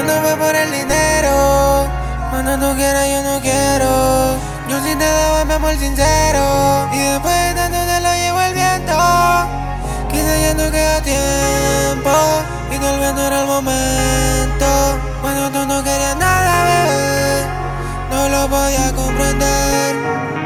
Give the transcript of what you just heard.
no fue por el dinero. Cuando tú quieras yo no quiero. Yo sí te daba mi amor sincero. Y después de tanto te lo llevo el viento. Quizá ya no queda tiempo. Y tal vez no era el momento. Cuando tú no querías nada, bebé, no lo podía comprender.